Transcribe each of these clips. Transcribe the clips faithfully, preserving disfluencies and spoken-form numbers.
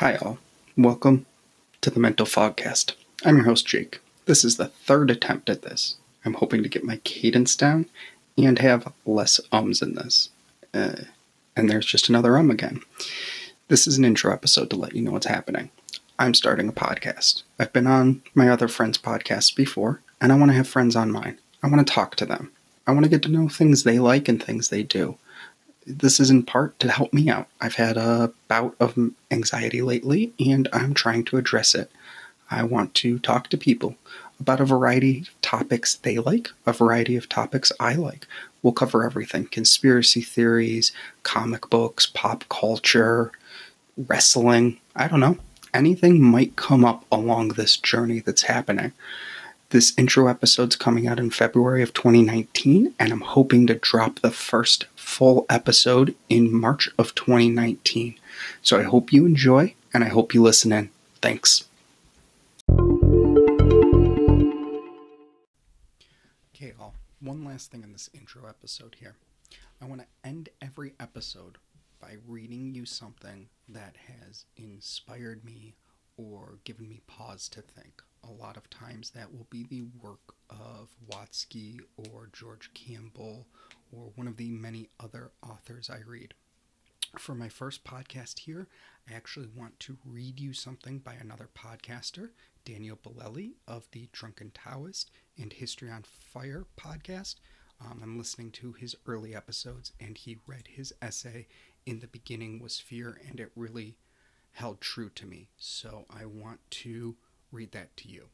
Hi all, welcome to the Mental Fogcast. I'm your host Jake. This is the third attempt at this. I'm hoping to get my cadence down and have less ums in this. Uh, and there's just another um again. This is an intro episode to let you know what's happening. I'm starting a podcast. I've been on my other friends' podcasts before, and I want to have friends on mine. I want to talk to them. I want to get to know things they like and things they do. This is in part to help me out. I've had a bout of anxiety lately, and I'm trying to address it. I want to talk to people about a variety of topics they like, a variety of topics I like. We'll cover everything: conspiracy theories, comic books, pop culture, wrestling. I don't know. Anything might come up along this journey that's happening. This intro episode's coming out in February of twenty nineteen, and I'm hoping to drop the first full episode in March of twenty nineteen. So I hope you enjoy, and I hope you listen in. Thanks. Okay, all. One last thing in this intro episode here. I want to end every episode by reading you something that has inspired me or given me pause to think. A lot of times that will be the work of Watsky or George Campbell or one of the many other authors I read. For my first podcast here, I actually want to read you something by another podcaster, Daniel Bolelli of the Drunken Taoist and History on Fire podcast. Um, I'm listening to his early episodes, and he read his essay, "In the Beginning Was Fear," and it really held true to me. So I want to read that to you.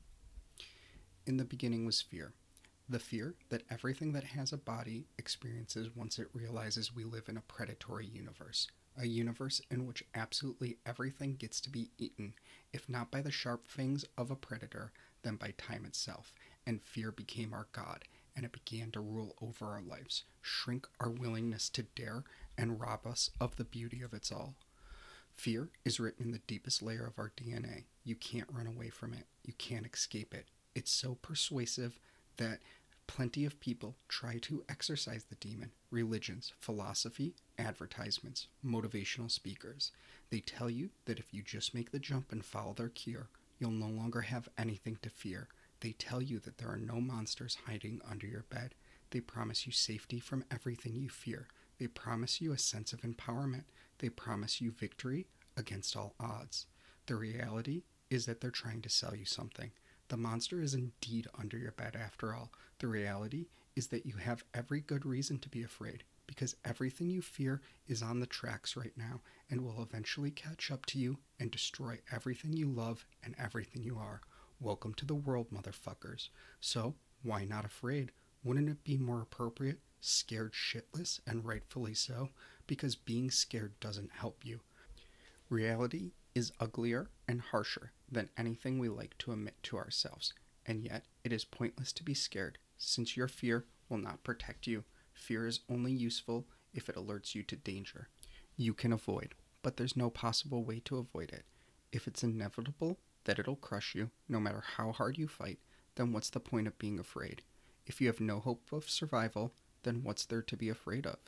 In the beginning was fear. The fear that everything that has a body experiences once it realizes we live in a predatory universe. A universe in which absolutely everything gets to be eaten, if not by the sharp fangs of a predator, then by time itself. And fear became our god, and it began to rule over our lives, shrink our willingness to dare, and rob us of the beauty of its all. Fear is written in the deepest layer of our D N A. You can't run away from it. You can't escape it. It's so persuasive that plenty of people try to exorcise the demon. Religions, philosophy, advertisements, motivational speakers. They tell you that if you just make the jump and follow their cure, you'll no longer have anything to fear. They tell you that there are no monsters hiding under your bed. They promise you safety from everything you fear. They promise you a sense of empowerment. They promise you victory against all odds. The reality is that they're trying to sell you something. The monster is indeed under your bed after all. The reality is that you have every good reason to be afraid, because everything you fear is on the tracks right now and will eventually catch up to you and destroy everything you love and everything you are. Welcome to the world, motherfuckers. So, why not afraid? Wouldn't it be more appropriate? Scared shitless, and rightfully so, because being scared doesn't help you. Reality is uglier and harsher than anything we like to admit to ourselves, and yet it is pointless to be scared, since your fear will not protect you. Fear is only useful if it alerts you to danger. You can avoid, but there's no possible way to avoid it. If it's inevitable that it'll crush you, no matter how hard you fight, then what's the point of being afraid? If you have no hope of survival, then what's there to be afraid of?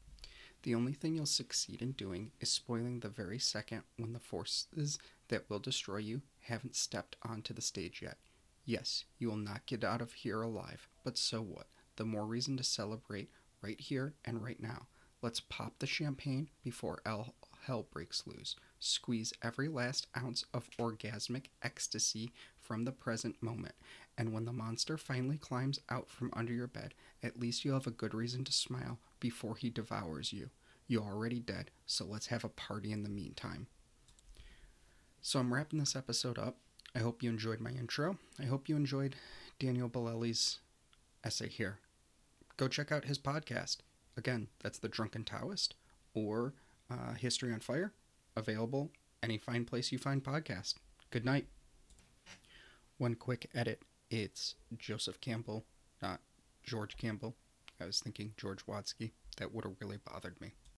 The only thing you'll succeed in doing is spoiling the very second when the forces that will destroy you haven't stepped onto the stage yet. Yes, you will not get out of here alive, but so what? The more reason to celebrate right here and right now. Let's pop the champagne before all hell breaks loose. Squeeze every last ounce of orgasmic ecstasy from the present moment. And when the monster finally climbs out from under your bed, at least you'll have a good reason to smile before he devours you. You're already dead, so let's have a party in the meantime. So I'm wrapping this episode up. I hope you enjoyed my intro. I hope you enjoyed Daniel Bolelli's essay here. Go check out his podcast. Again, that's The Drunken Taoist or uh, History on Fire. Available any fine place you find podcasts. Good night. One quick edit. It's Joseph Campbell, not George Campbell. I was thinking George Watsky. That would have really bothered me.